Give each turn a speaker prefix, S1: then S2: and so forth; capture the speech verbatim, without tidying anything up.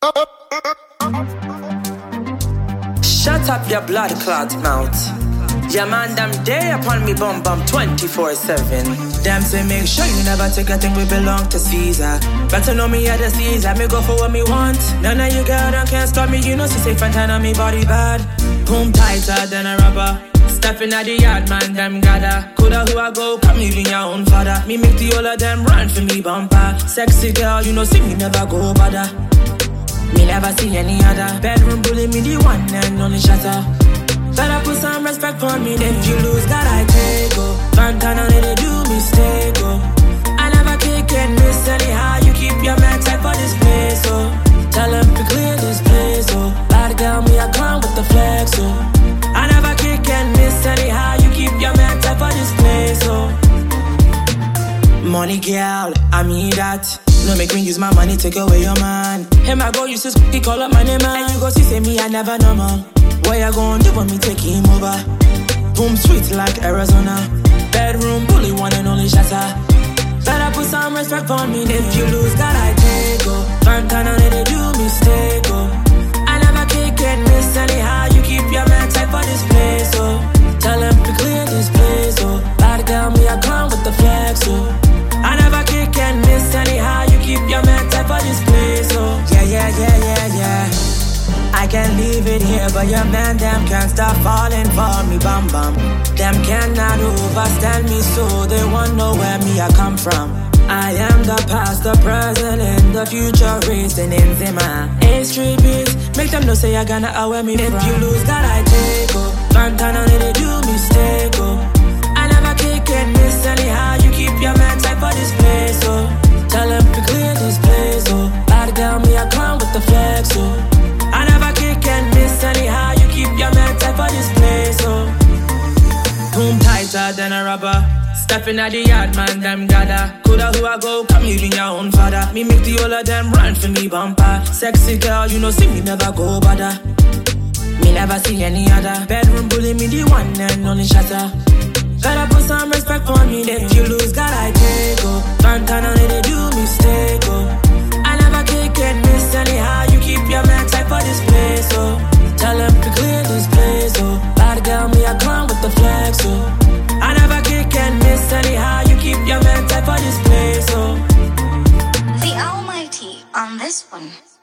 S1: Shut up your blood clot mouth. Yeah man, them day upon me bum bum twenty-four seven. Them say make sure you never take a thing we belong to Caesar. Better know me at the Caesar, me go for what me want. None of you girl them can't stop me, you know she say front on me body bad. Boom tighter than a rubber. Stepping at the yard man, them gather. Coulda who I go, come even your own father. Me make the all of them run for me bumper. Sexy girl, you know see me never go bother. Me never see any other. Bedroom bully me the one and only shatter. Better put some respect for me. If you lose, God I take go. Fantana let it do mistake oh. I never kick and miss anyhow. You keep your man tight for this place oh. Tell them to clear this place oh. Bad girl me I come with the flex oh. I never kick and miss anyhow. You keep your man tight for this place oh. Money girl, I mean that. No make me use my money, take away your man. Him I go use his he call up my name and you go see say me I never know man. What you gon' do when me take him over? Boom sweet like Arizona. Bedroom bully one and only shatter. Better put some respect for me. If you lose, God I take go. Fantana let it do mistake oh. I never kick and miss anyhow. You keep your man tight for this place oh. Tell him to clear this place oh. Bad girl me I come with the flex oh. I never kick and miss anyhow. You keep your man tight for this place oh. Yeah yeah yeah yeah yeah. I can leave it here, but your man, them can't stop falling for me, bum bum. Them cannot overstand me, so they won't know where me I come from. I am the past, the present, and the future, racing in Zima. A street beats, make them know say I gonna away me from. If you lose, God I take oh. Fantana let it do mistake oh. I never kick and miss anyhow. You keep your man tight for this place oh. Tell them to clear this place oh. Bad girl me I come with the flex oh. I never kick and miss anyhow. You keep your man tight for this place oh. Boom tighter than a rubber. Stepping at the yard man, them gather. Coulda who I go, come even your own father. Me make the all of them run for me bumper. Sexy girl, you know see me never go bother. Me never see any other. Bedroom bully me the one and only shatter. Better put some respect for me. If you lose, God I take oh. Fantana let it do mistake oh. I never kick and miss anyhow. You keep your man tight for this place oh. Tell him to clear this place oh. Bad girl me I come with the flex oh. I never kick and miss anyhow. You keep your man tight for this place oh.
S2: The Almighty on this one.